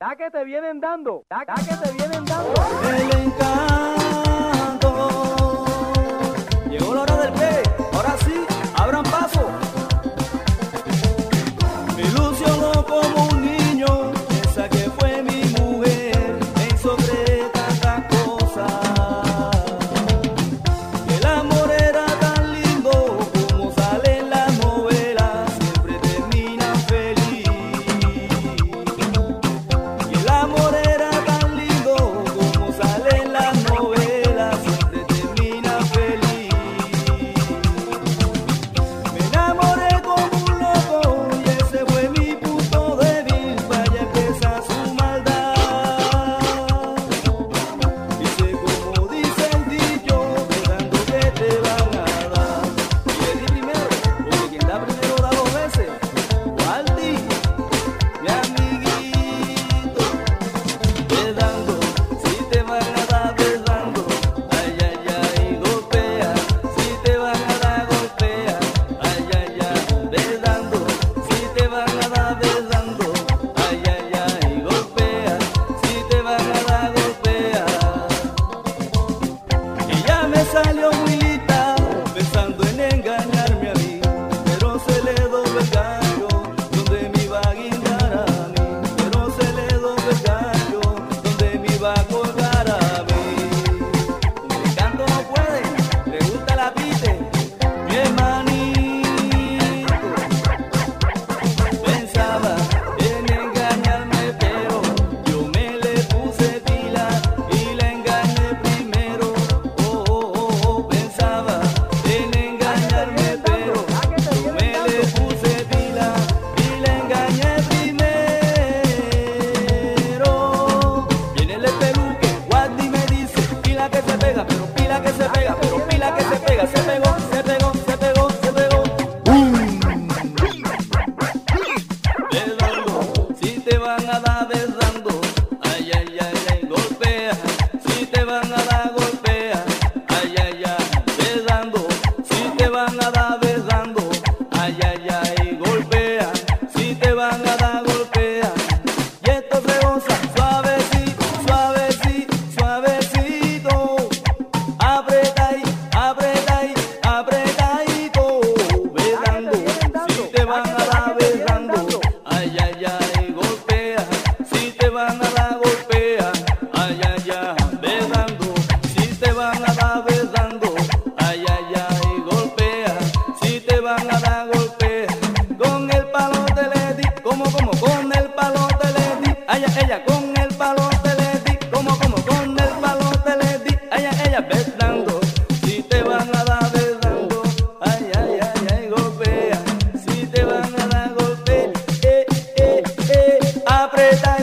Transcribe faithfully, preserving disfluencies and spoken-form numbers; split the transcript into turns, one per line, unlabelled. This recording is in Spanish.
Da que te vienen dando, da, da que te vienen dando.
El encanto. Llegó la hora del play. Ahora sí, abran paso. Me ilusionó como un niño, esa que fue mi mujer. Me hizo creer tantas cosas. El amor era tan lindo como sale en las novelas. Siempre termina feliz. Y el amor era tan lindo como sale en las novelas. Siempre termina feliz. Me enamoré como un loco y ese fue mi punto débil. Vaya empieza su maldad. Dice como dice el dicho, pensando que te van a dar. Y le di primero, porque quien da primero da dos veces. Waldi, mi amiguito, te dando, si te van a dar, te dando. Ay, ay, ay, golpea, si te van a dar, golpea. Ay, ay, ay, te dando, si te van a dar, te dando. Ay, ay, ay, golpea, si te van a dar, golpea. Ella me salió muy lista, pensando en engañarme a mí, pero se le dobló el gallo, donde me iba a guindar a mí, pero se le dobló el gallo, donde me iba a colgar a mí. Con el canto no puede, le gusta la pite, mi hermanito. Pensaba en engañarme, pero yo me le puse pila y la engañé primero. Oh, oh, oh, oh. Pensaba en engañarme, pero yo me le puse pila y la engañé primero. Viene el peluque, Waldi me dice, pila que se pega, pero pila que se pega, pero pila que se pega, se pegó, se pegó, se pegó, se pegó. Besando, si te van a dar besando, ay, ay, ay, ay, golpea, si te van a dar, golpea, ay, ay, ay, besando, si te van a dar, besando, ay, ay, ay, golpea, si te van a dar, golpea. Y esto se goza suavecito, suavecito, suavecito, apretadito, apretadito, apretadito, besando, si te van a dar, besando, ay, ay, ay, golpea, si te van a dar, golpea, ay, ay, ay, besando, si te van a dar, besando, ay, ay, ay, golpea, si te van a dar, golpea. Con el palote le di, como, como, con el palote le di, ay, ay, ella, con el palote le di, como, como, con el palote le di, ay, ay, ella, besando, si te van a dar, besando, ay, ay, ay, ay, golpea, si te van a dar, golpea, eh, eh, eh, aprieta.